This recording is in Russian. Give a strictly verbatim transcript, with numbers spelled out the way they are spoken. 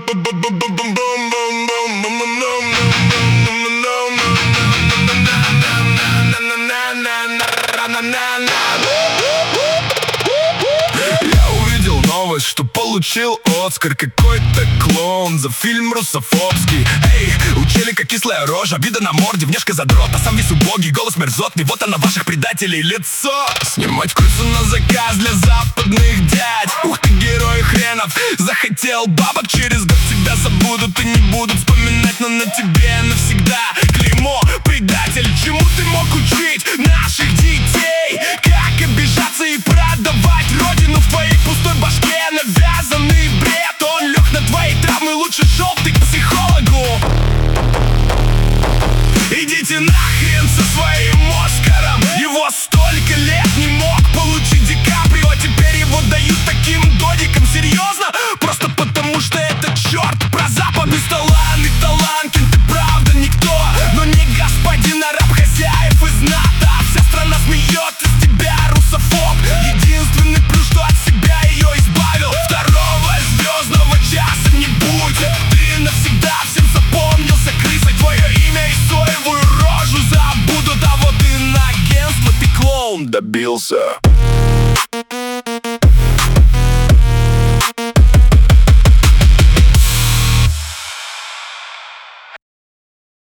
Я увидел новость, что получил Оскар какой-то клоун за фильм русофобский. Эй, у челика кислая рожа, вида на морде, внешка задрота, сам весь убогий, голос мерзотный, вот она ваших предателей лицо. Снимать крысу на заказ для западных дядь. Ух ты, герой хренов, захотел бабок, через год тебя забудут и не будут вспоминать, но на тебе навсегда клеймо предатель. Чему ты мог учить наших детей? Как обижаться и продавать родину в твоей пустой башке? Навязанный бред, он лег на твои травмы, лучше желтый к психологу. Идите нахрен со своим Оскаром. Его столько лет не мог получить Ди Каприо, теперь его дают таким додикам. Серьезно? Просто потому что это черт про Запад. Бесталанный и талантлен, ты правда никто, но не господин, а раб хозяев из НАТО. Вся страна смеет из тебя, русофоб. Единственный плюс, что от себя ее избавил. Второго звездного часа не будет. Ты навсегда всем запомнился крысой. Твое имя и соевую рожу забудут, а вот и на агентство ты клоун добился.